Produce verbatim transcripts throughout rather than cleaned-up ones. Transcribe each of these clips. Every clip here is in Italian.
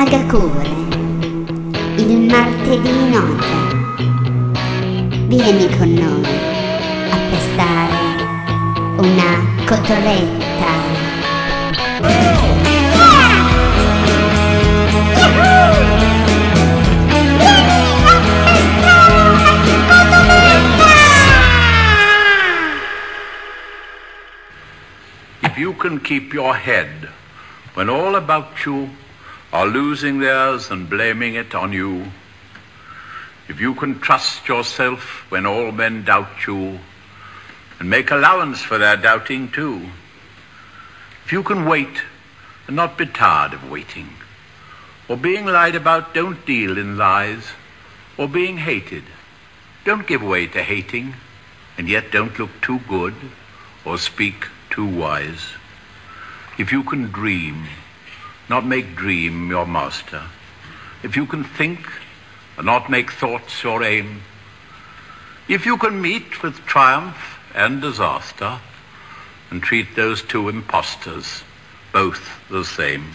Agakure, il martedì notte. Vieni con noi a pestare una cotoletta. If you can keep your head when all about you are losing theirs and blaming it on you, if you can trust yourself when all men doubt you and make allowance for their doubting too, if you can wait and not be tired of waiting, or being lied about, don't deal in lies, or being hated, don't give way to hating, and yet don't look too good or speak too wise. If you can dream, not make dream your master, if you can think and not make thoughts your aim, if you can meet with triumph and disaster and treat those two impostors both the same,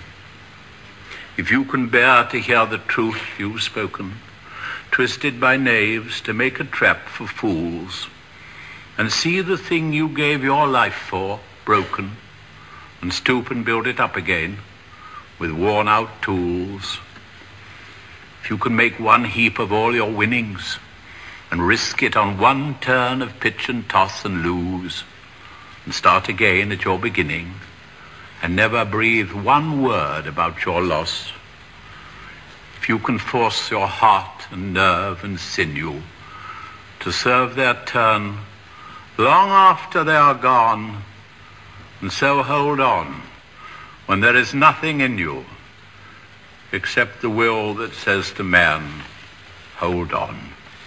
if you can bear to hear the truth you've spoken, twisted by knaves to make a trap for fools, and see the thing you gave your life for broken, and stoop and build it up again with worn-out tools, if you can make one heap of all your winnings and risk it on one turn of pitch and toss and lose, and start again at your beginning, and never breathe one word about your loss, if you can force your heart and nerve and sinew to serve their turn long after they are gone, and so hold on when there is nothing in you except the will that says to man, hold on.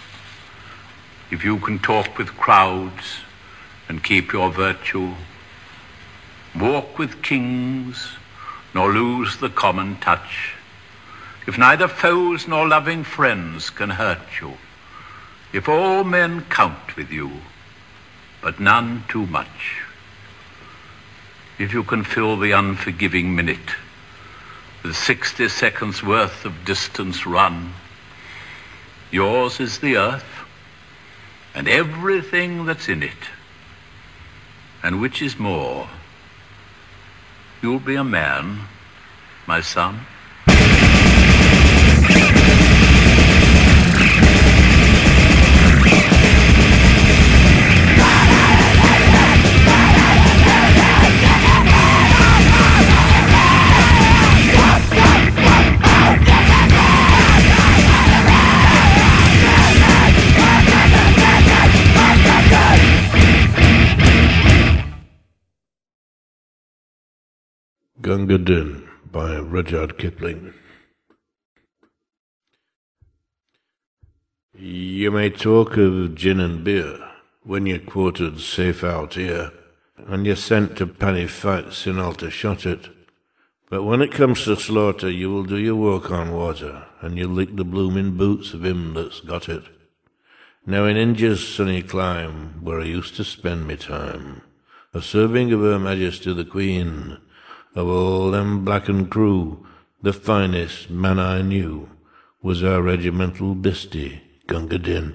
If you can talk with crowds and keep your virtue, walk with kings nor lose the common touch, if neither foes nor loving friends can hurt you, if all men count with you, but none too much, if you can fill the unforgiving minute with sixty seconds worth of distance run, yours is the earth and everything that's in it, and which is more, you'll be a man, my son. Gunga Din by Rudyard Kipling. You may talk of gin and beer when you're quartered safe out here, and you're sent to penny fights in Aldershot. But when it comes to slaughter, you will do your work on water, and you'll lick the blooming boots of him that's got it. Now in India's sunny clime, where I used to spend me time, a serving of Her Majesty the Queen, of all them blackened crew, the finest man I knew was our regimental bistie, Gunga Din.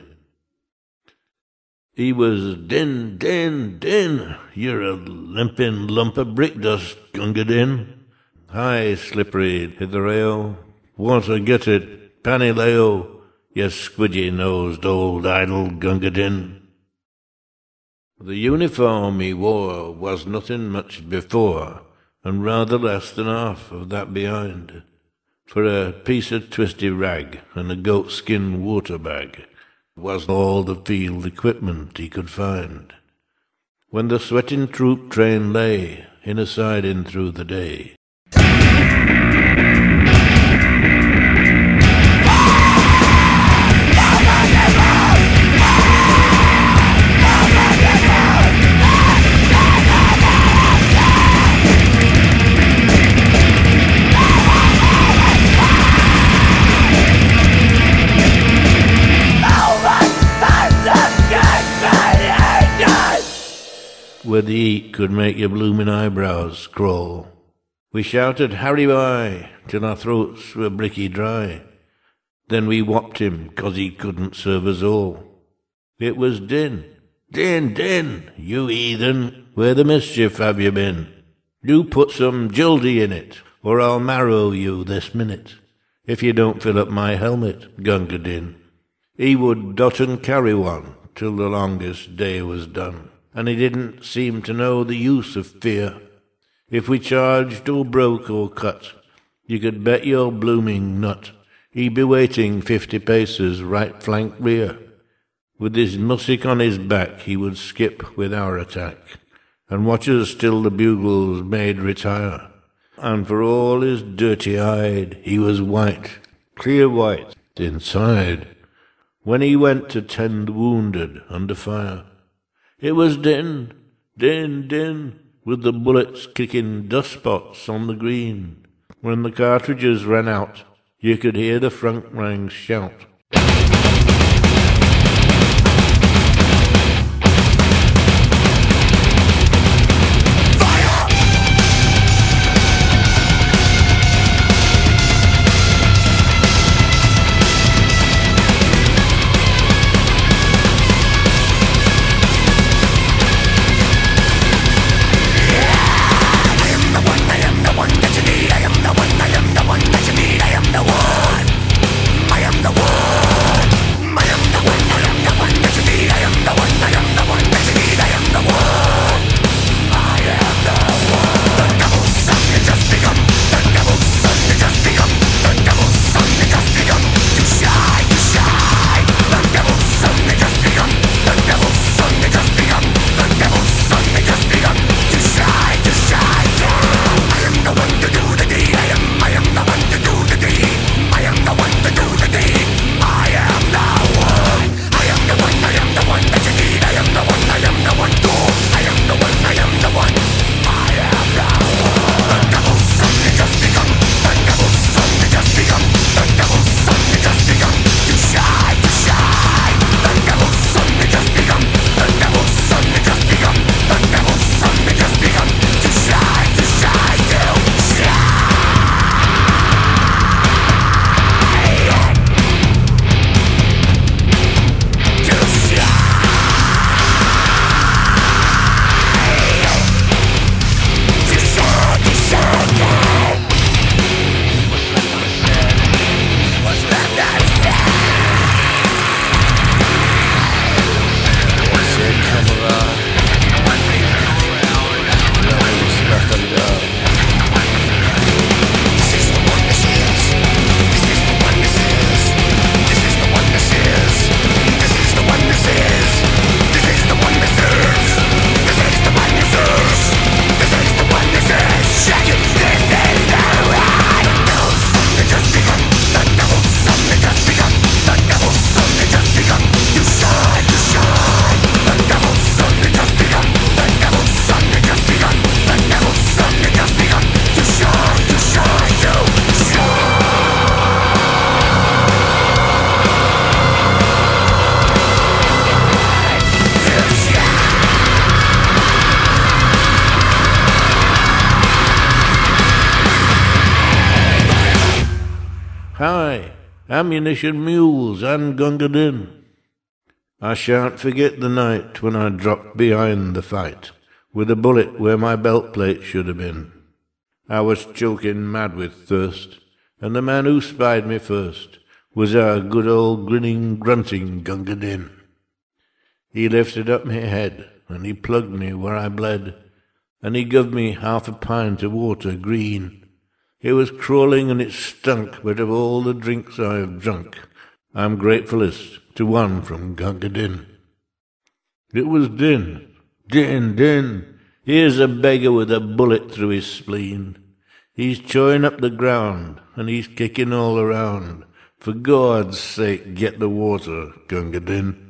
He was din, din, din, you're a limping lump of brick dust, Gunga Din. High, slippery, hither-ale, water get it, panny leo, you squidgy-nosed old idol, Gunga Din. The uniform he wore was nothing much before, and rather less than half of that behind, for a piece of twisty rag and a goat-skin water bag was all the field equipment he could find. When the sweating troop train lay in a siding through the day, where the heat could make your blooming eyebrows crawl, We shouted Harry By till our throats were bricky dry. Then we whopped him 'cause he couldn't serve us all. It was din, din, din, you heathen, where the mischief have you been? Do put some gildy in it, or I'll marrow you this minute, if you don't fill up my helmet, Gunga Din. He would dot and carry one till the longest day was done, and he didn't seem to know the use of fear. If we charged or broke or cut, you could bet your blooming nut he'd be waiting fifty paces right flank rear. With his mussick on his back he would skip with our attack, and watch us till the bugles made retire. And for all his dirty-eyed, he was white, clear white, inside, when he went to tend the wounded under fire. It was din, din, din, with the bullets kicking dust spots on the green. When the cartridges ran out, you could hear the front ranks shout. Hi, ammunition mules and Gunga Din. I shan't forget the night when I dropped behind the fight, with a bullet where my belt plate should have been. I was choking mad with thirst, and the man who spied me first was our good old grinning, grunting Gunga Din. He lifted up my head, and he plugged me where I bled, and he guv me half a pint of water green. It was crawling and it stunk, but of all the drinks I have drunk, I'm gratefulest to one from Gunga Din. It was din, din, din. Here's a beggar with a bullet through his spleen. He's chawing up the ground, and he's kicking all around. For God's sake, get the water, Gunga Din.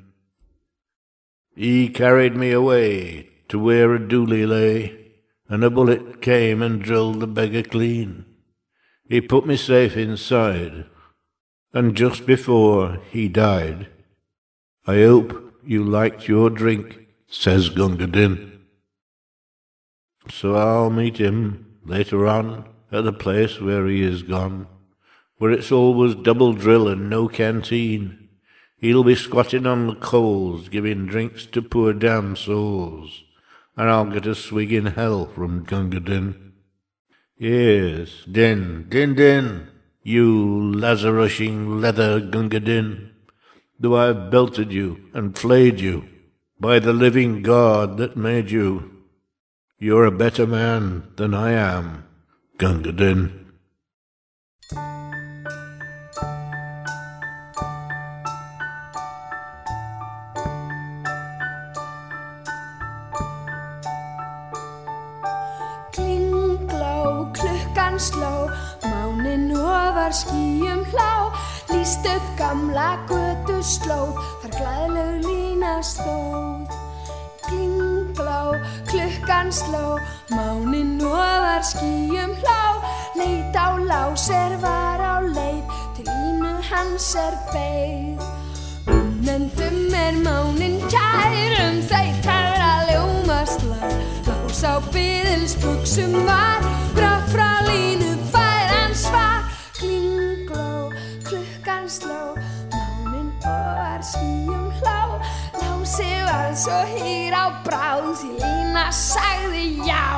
He carried me away to where a dooley lay, and a bullet came and drilled the beggar clean. He put me safe inside, and just before he died, I hope you liked your drink, says Gunga Din. So I'll meet him later on at the place where he is gone, where it's always double drill and no canteen. He'll be squatting on the coals, giving drinks to poor damn souls, and I'll get a swig in hell from Gunga Din. Yes, Din, Din, Din, you Lazarushing leather Gunga Din, though I've belted you and flayed you, by the living God that made you, you're a better man than I am, Gunga Din. Klingló, klukkan sló, mánin ofar skýjum hlá, lýst upp gamla götu slóð, þar glaðleg lína stóð. Klingló, klukkan sló, mánin ofar skýjum hlá, leit á Lás er var á leið, til línu hans er beið. Unnendum er mánin kærum, þau terra ljómast lag, Lás á biðilsbuxum var, brátt frá línu fær hann svar. Klingló, klukkan sló, mánin ofar skýjum hlá, Lási var svo hýr á bráð, því lína sagði já.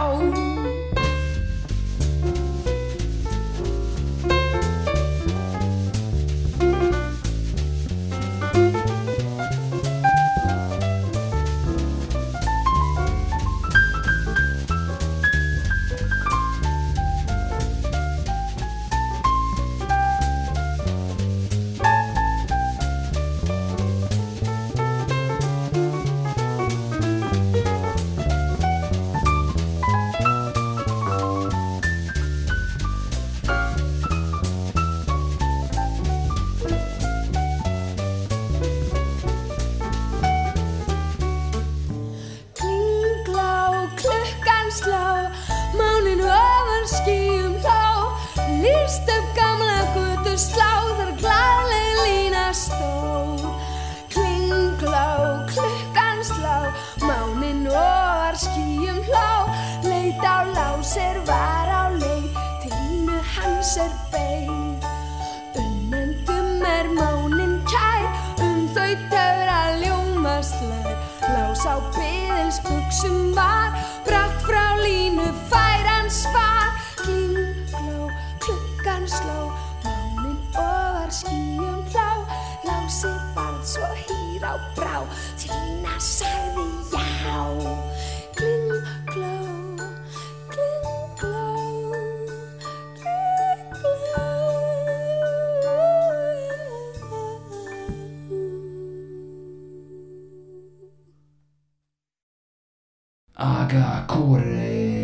Aga corre.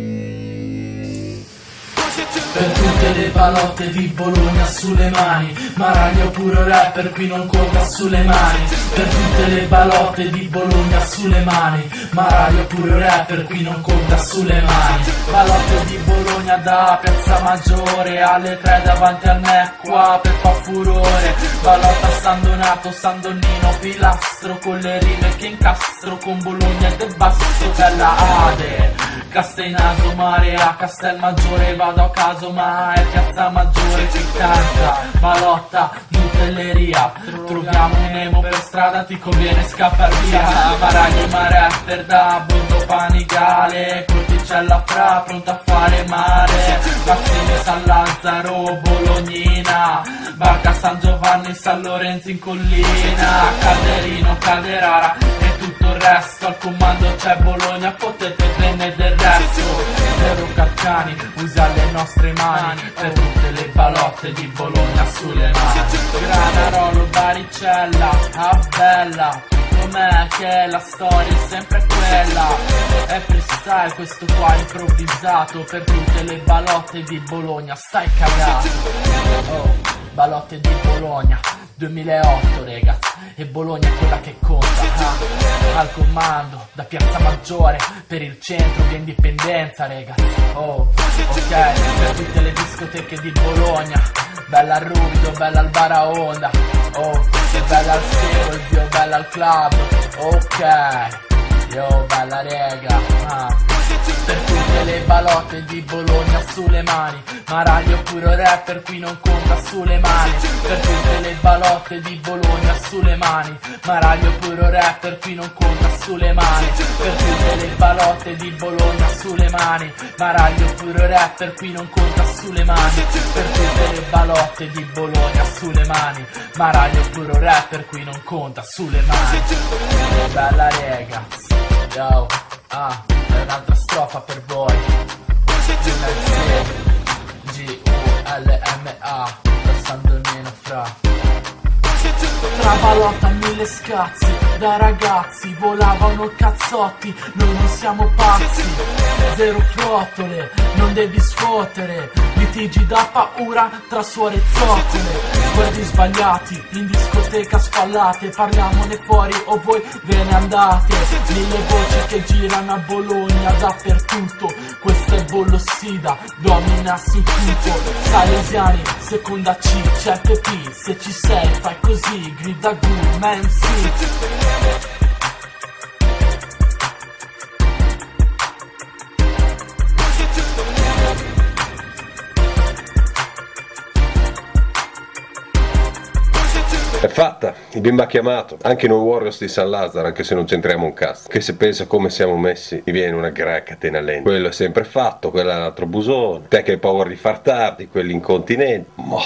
Per tutte le palotte di Bologna sulle mani, Maraglia puro rapper qui non conta sulle mani. Per tutte le palotte di Bologna sulle mani, Maraglia puro rapper qui non conta sulle mani. Palotte di Bologna da Piazza Maggiore alle tre davanti al Necqua per fa furore. Palotta San Donato, San Donnino, Pilastro con le rime che incastro con Bologna e De Basso, Bella Ade, Casteinaso, Marea, Castelmaggiore, vado a caso ma è Piazza Maggiore che canta. Palotta, Nutelleria, troviamo un emo per strada, ti conviene scappar via. Maraglia ma rapper da Borgo Panigale, Corticella Fra, pronta a fare mare. Massimo San Lazzaro, Bolognina, Barca San Giovanni, San Lorenzo in collina. Calderino, Calderara e tutto il resto, al comando c'è Bologna, fottete bene del resto. Vero Carcani, usa le nostre mani per tutte le palotte di Bologna sulle mani. Granarolo, Baricella, ah bella, com'è che la storia è sempre quella. È freestyle questo qua improvvisato per tutte le balotte di Bologna, stai cagato. Oh, balotte di Bologna duemilaotto ragazzi, e Bologna è quella che conta, ah. Al comando da Piazza Maggiore per il centro di Indipendenza ragazzi. Oh, ok, per tutte le discoteche di Bologna, bella al Rubido, bella al Baraonda. Oh, e bella al Sego, il Dio, bella al club. Ok, yo, bella rega, ah. Per tutte le balotte balotte di Bologna sulle mani, ma radio puro rapper qui non conta sulle mani. Per tutte le balotte di Bologna sulle mani, ma radio puro rapper qui non conta sulle mani. Per tutte le balotte di Bologna sulle mani, ma radio puro rapper qui non conta sulle mani. Per tutte le balotte di Bologna sulle mani, ma radio puro rapper qui non conta sulle mani. Bella ragazzi, yo, ah, è un'altra strofa per voi. G U L M A, passando il meno fra. Tra balotta mille scazzi, da ragazzi volavano cazzotti, noi non siamo pazzi. Zero frottole, non devi sfottere, litigi da paura tra suore e zoccole. Guardi sbagliati, in discoteca spallate, parliamone fuori o voi ve ne andate. Mille voci che girano a Bologna dappertutto, questo è Bollossida, domina su tutto. Salesiani, seconda C, c'è P, se ci sei fai così, grida Good Man City. È fatta, il bimbo ha chiamato, anche noi Warriors di San Lazzaro, anche se non c'entriamo un cazzo. Che se pensa come siamo messi, mi viene una gran catena lenta. Quello è sempre fatto, quello è un altro busone. Te che hai paura di far tardi, quelli incontinenti. Moh.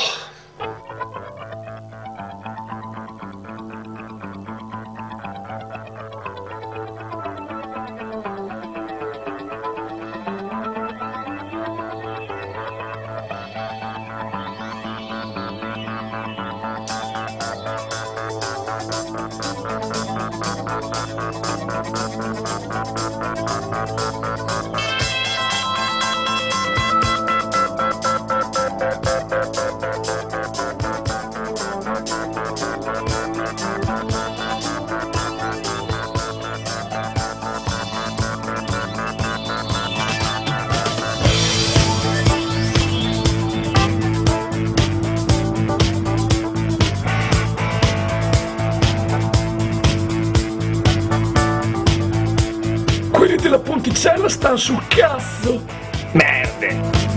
Della Ponticella stanno sul cazzo. Merde.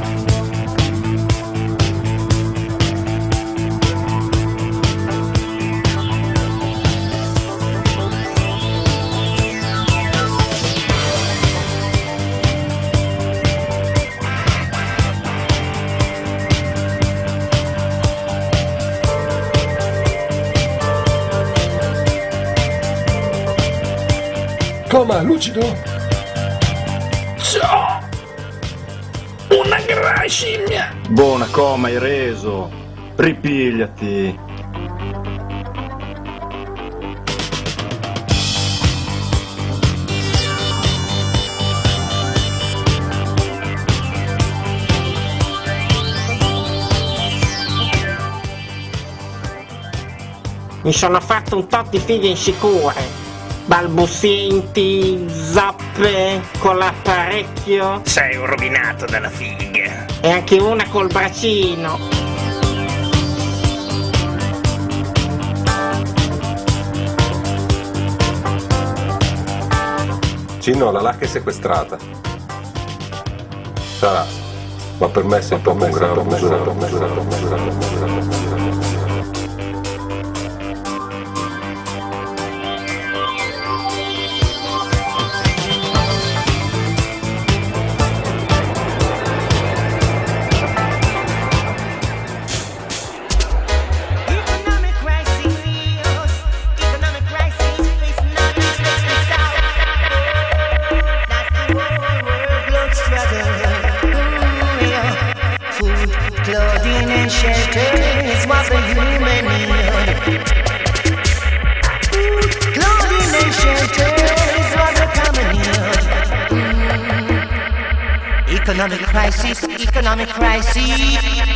Coma, lucido? Ciao! Una gran scimmia! Buona coma, hai reso! Ripigliati! Mi sono fatto un tot di fighe insicure. Balbuzienti, zappe, con l'apparecchio. Sei un rovinato dalla figa. E anche una col bacino. Cino, la lacca è sequestrata. Sarà, ma per me è sempre un gran abusore. Clothing and shelter is what the human need. Clothing and shelter is what the common need. Mm. Economic crisis, economic crisis.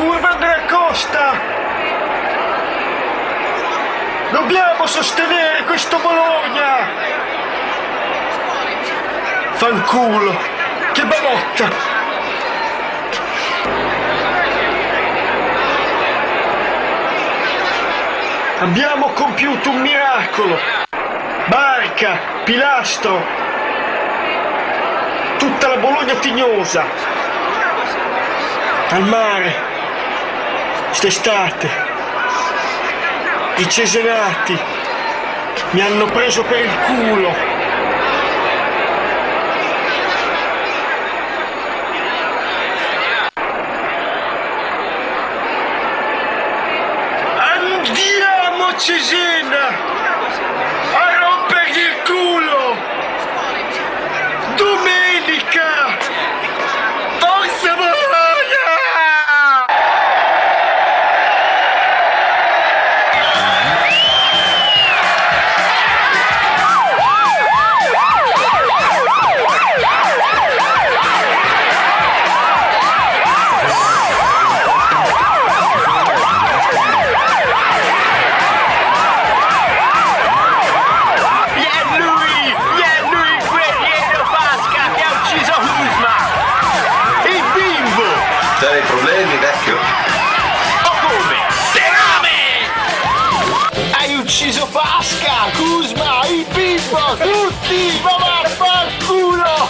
curva Andrea Costa. Dobbiamo sostenere questo Bologna. Fanculo, che balotta. Abbiamo compiuto un miracolo. Barca, Pilastro, tutta la Bologna tignosa. Al mare, quest'estate, i cesenati mi hanno preso per il culo. Andiamo Cesena a rompergli il culo. Domenica, forza Bologna! Dai problemi, vecchio. O come? Terame! Hai ucciso Pasca, Kuzma, il bimbo, tutti! Ma vaffanculo!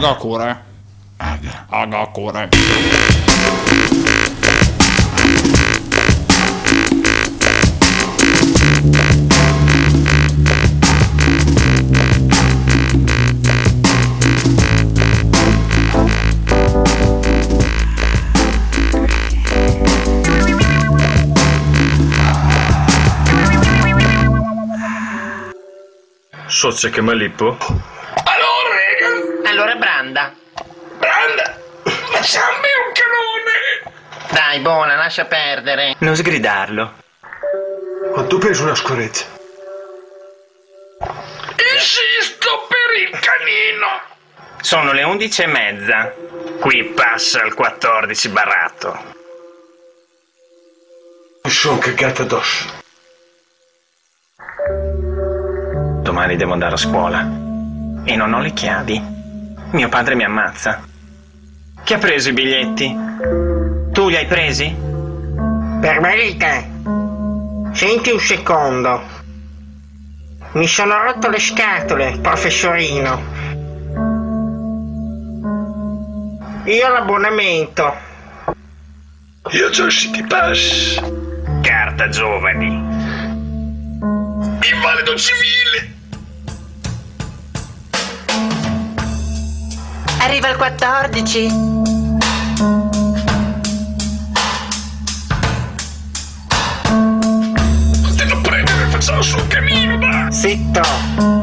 Agakure. Aga. Agakure. Sozia che malippo. Allora, Regan? Allora Branda. Branda, facciamo un canone. Dai, buona, lascia perdere. Non sgridarlo. Ma tu pensi una scorezza. Insisto per il canino. Sono le undici e mezza. Qui passa il quattordici baratto. Mi sono cagato addosso. Domani devo andare a scuola. E non ho le chiavi. Mio padre mi ammazza. Chi ha preso i biglietti? Tu li hai presi? Per Marita. Senti un secondo. Mi sono rotto le scatole, professorino. Io ho l'abbonamento. Io c'ho il City Pass. Carta giovani. Invalido civile. Arriva il quattordici. Fatelo prendere e facciamo sul camino, va. Zitto.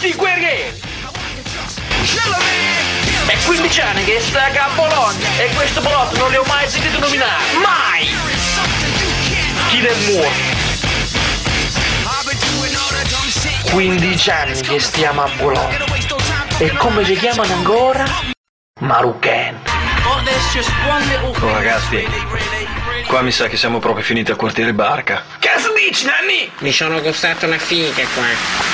sti guerrieri! È quindici anni che sta a Bologna e questo bolotto non li ho mai sentito nominare. Mai! Chi del muro? quindici anni che stiamo a Bologna. E come ci chiamano ancora? Marucchen. Oh ragazzi, qua mi sa che siamo proprio finiti al quartiere Barca. Cazzo dici, Nanni? Mi sono gustato una figa qua.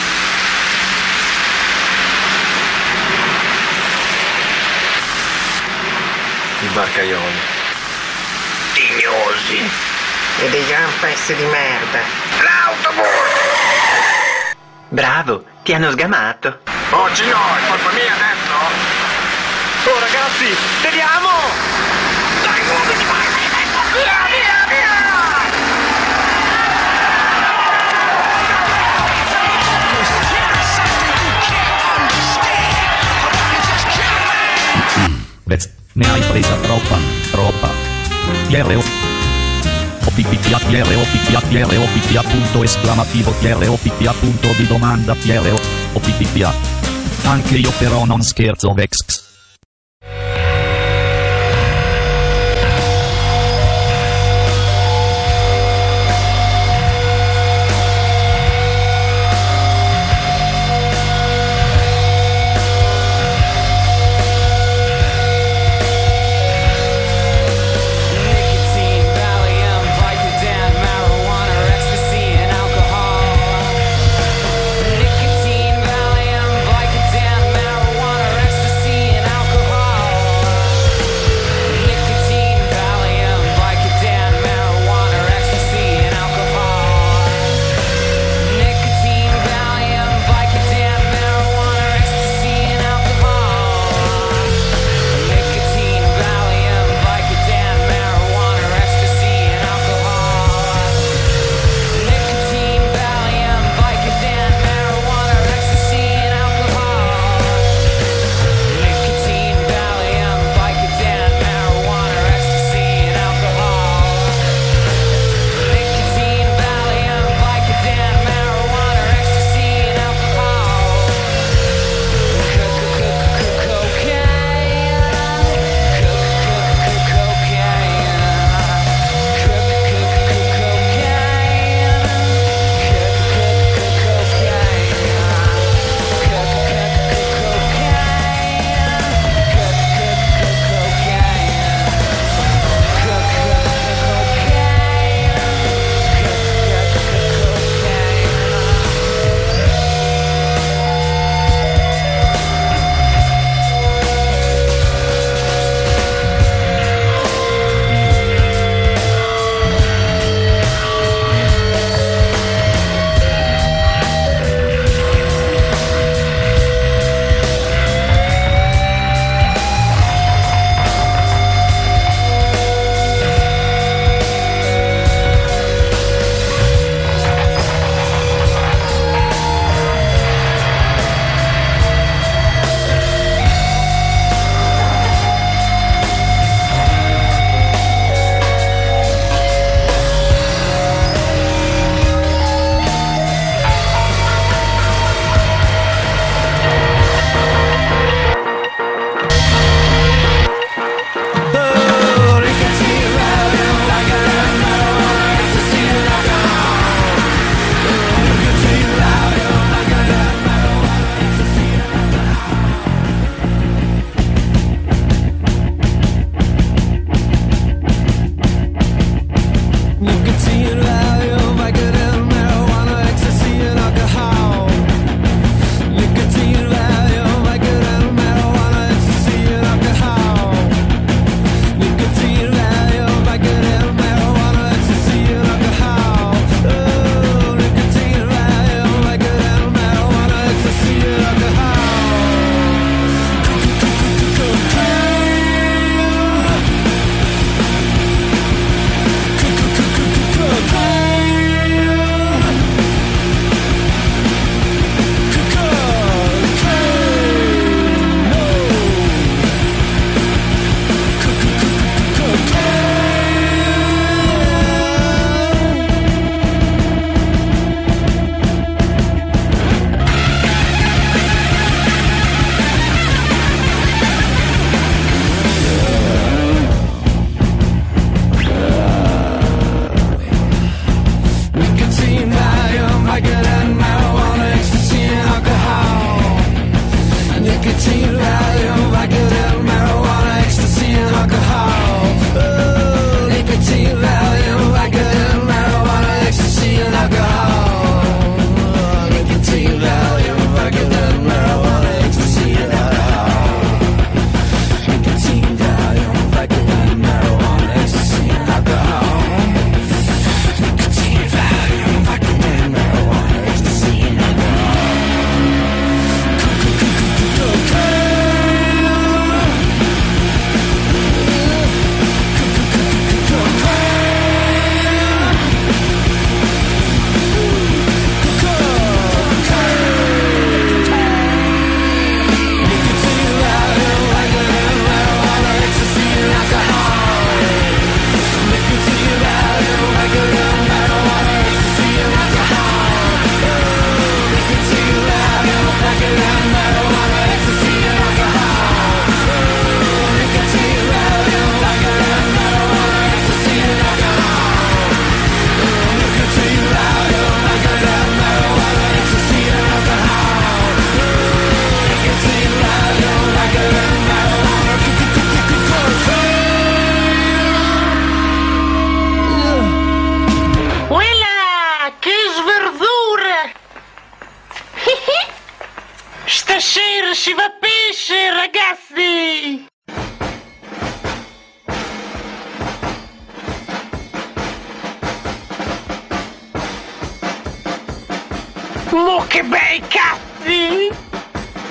I barcaioli. Tignosi. E dei gran pezzi di merda. L'autobus! Bravo, ti hanno sgamato. Oggi no, è colpa mia adesso. Oh ragazzi, vediamo! Dai, muoviti, vai, vai, vai, via, via, via! Vez, ne hai presa troppa, troppa. T R O O P P T A T R O P T A T R O P T A punto esclamativo T R O P T A punto di domanda T R O O P P T A. Anche io però non scherzo, Vex. Nicotine, Valium, Vicodin, marijuana, ecstasy, and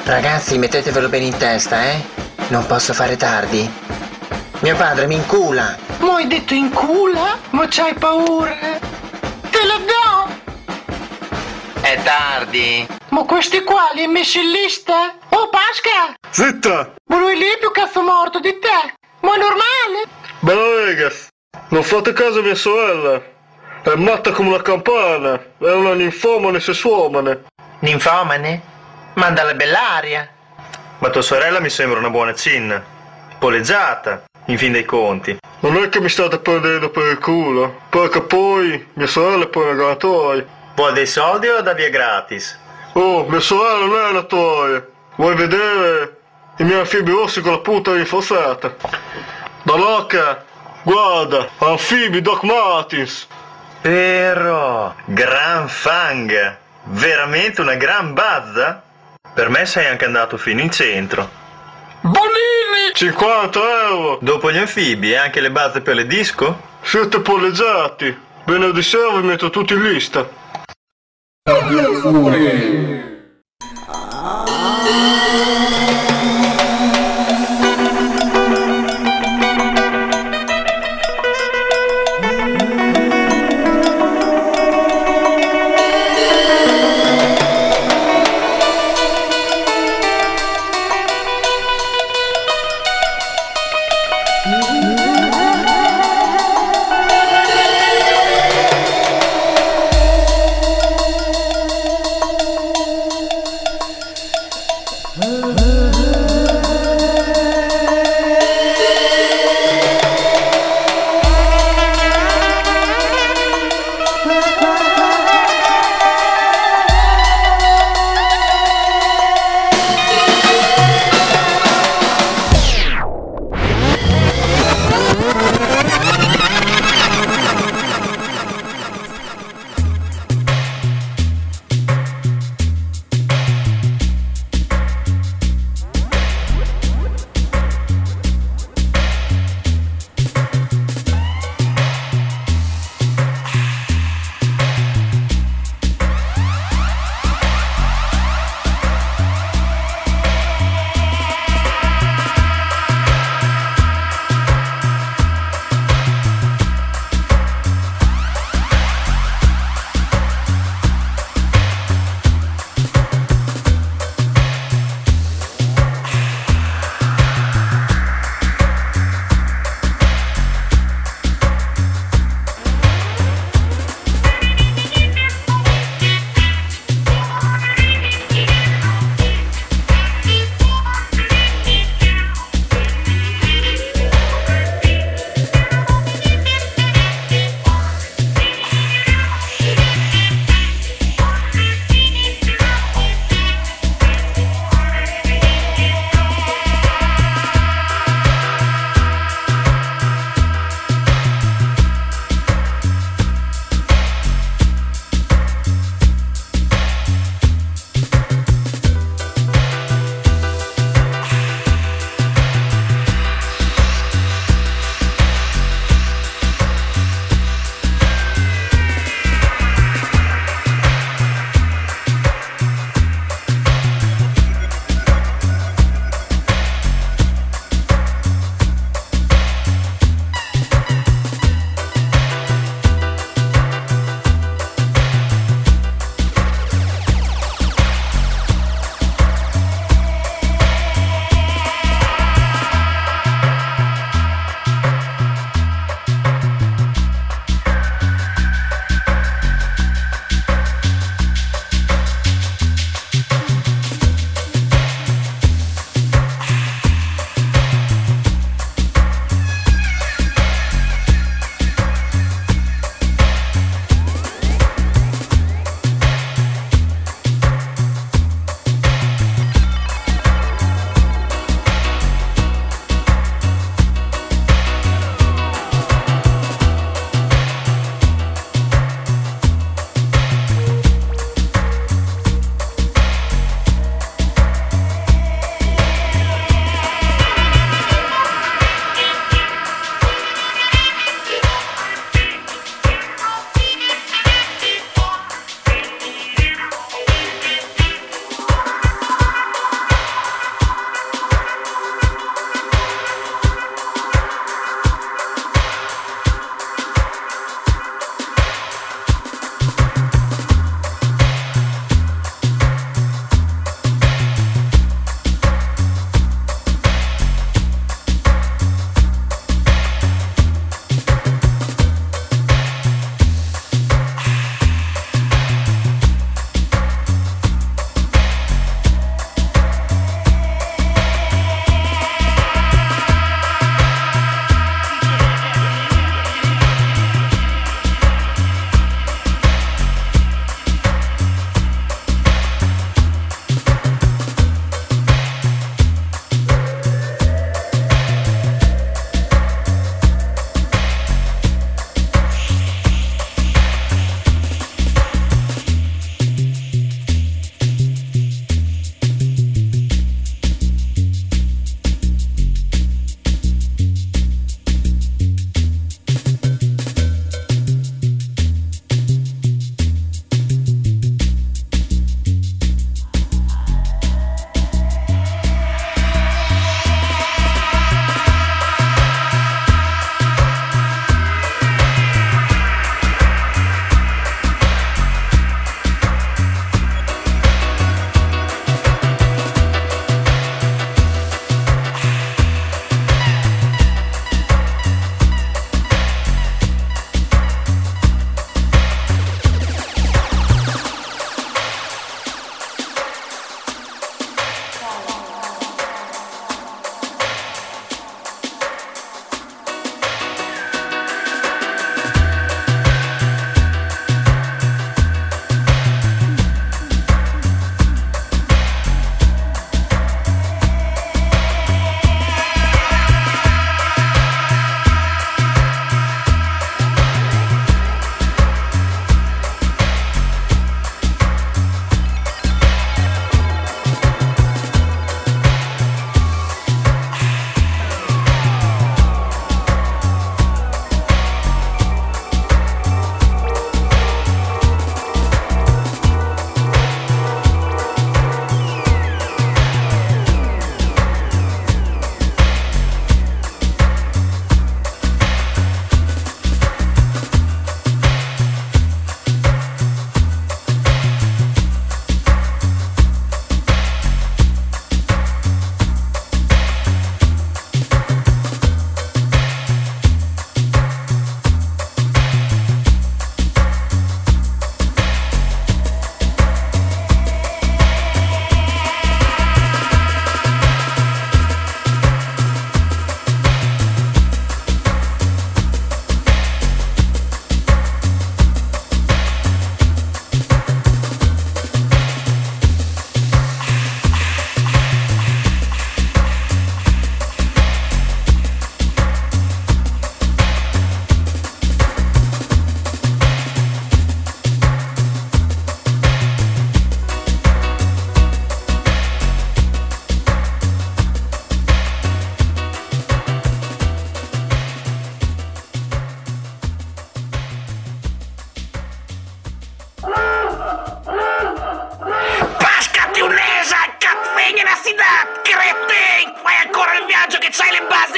Ragazzi, mettetevelo bene in testa, eh? Non posso fare tardi. Mio padre mi incula. Ma hai detto incula? Ma c'hai paura? Te lo do! È tardi. Ma questi qua li hai messi in lista? Oh, Pasca! Zitta! Ma lui lì è più cazzo morto di te! Ma è normale? Bella ragazzi, non fate caso a mia sorella. È matta come una campana. È una ninfomane sessuomane. Ninfomane? Manda la bell'aria. Ma tua sorella mi sembra una buona cinna. Poleggiata, in fin dei conti. Non è che mi state prendendo per il culo, perché poi mia sorella è poi una granatoia. Vuoi dei soldi o da via gratis? Oh, mia sorella non è una toia. Vuoi vedere i miei anfibi rossi con la punta rinforzata? Da Loca, guarda, anfibi Doc Martens. Però, gran fanga. Veramente una gran bazza? Per me sei anche andato fino in centro. Bonini! cinquanta euro! Dopo gli anfibi e anche le bazze per le disco? Siete polleggiati. Venerdì sera vi metto tutti in lista.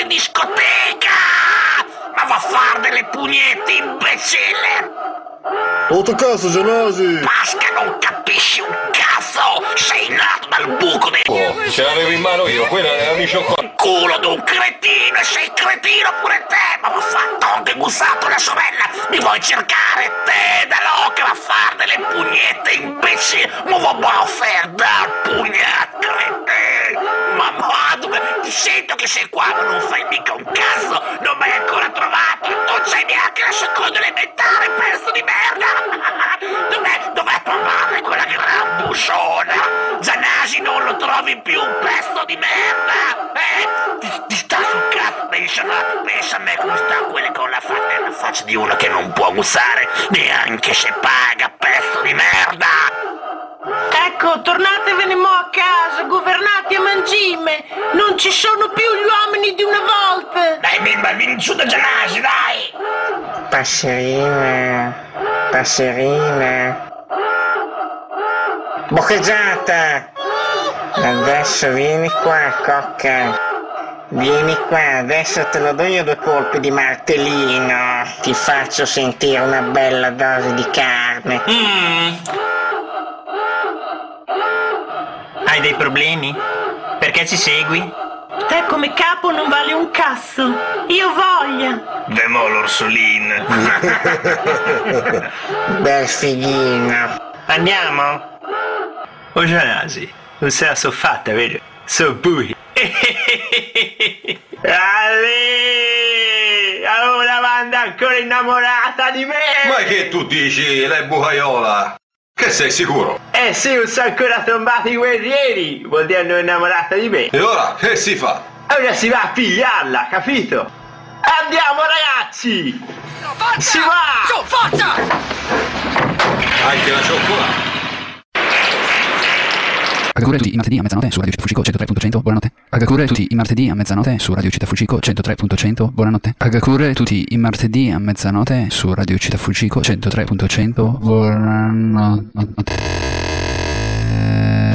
in discoteca! Ma va a far delle pugnette, imbecille! Otto cazzo, Genasi! Pasca, non capisci un cazzo! Sei nato dal buco dei... Oh, ce l'avevo in mano io, quella era mi scioccò. Culo d'un cretino, e sei cretino pure te! Ma va fatto anche gussato la sorella! Mi vuoi cercare te da loca a far delle pugnette, imbecille! Ma va a fare da pugnette, cretino! Ma ma dove... Ti sento che sei qua, ma non fai mica un cazzo! Non mi hai ancora trovato! Non c'hai neanche la seconda elementare, pezzo di merda! Dov'è, dov'è tua madre, quella gran busciona? Zanasi, non lo trovi più, un pezzo di merda! Eh? Ti, ti sta sul cazzo, pensa, pensa a me come sta quelle con la faccia, la faccia di uno che non può gustare neanche se paga, pezzo di merda! Ecco, tornatevene mo a casa, governati a mangime! Non ci sono più gli uomini di una volta! Dai, bimba, vieni giù da Genasi, dai! Passerina, passerina. Boccheggiata! Adesso vieni qua, cocca. Vieni qua, adesso te lo do io due colpi di martellino. Ti faccio sentire una bella dose di carne. Mm. Hai dei problemi? Perché ci segui? Te come capo non vale un cazzo. Io voglia. Vemo l'orsolin. Bel fighino. Andiamo? Oh Genasi, non se la so fatta, vero? So buchi. Ale! Avevo la banda ancora innamorata di me! Ma che tu dici, lei bucaiola? Che sei sicuro? Eh sì, non sono ancora tombati i guerrieri! Vuol dire non innamorata di me! E ora che si fa? Ora si va a pigliarla, capito? Andiamo ragazzi! Forza! Si va! Su, forza! Anche la cioccolata! Agacure tutti i martedì a mezzanotte su Radio Città Fucico centotré punto cento, buonanotte. Agacure tutti i martedì a mezzanotte su Radio Città Fucico centotré punto cento, buonanotte. Agacure tutti i martedì a mezzanotte su Radio Città Fucico centotré punto cento, buonanotte.